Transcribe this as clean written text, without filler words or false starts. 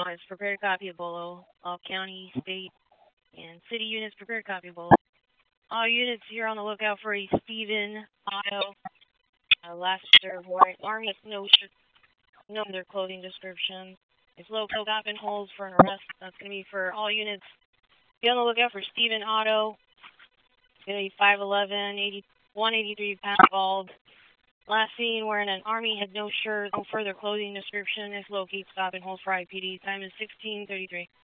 units, prepare to copy Bolo. All county, state, and city units, prepare to copy Bolo. All units here on the lookout for a Stephen Otto. Last served warrant. Army has no their clothing description. It's local stop and holds for an arrest. That's going to be for all units. Be on the lookout for Stephen Otto. It's going to be 5'11", 183 pounds bald. Last seen wearing an Army had no shirt, no further clothing description. Is locate stop and hold for IPD. Time is 16:33.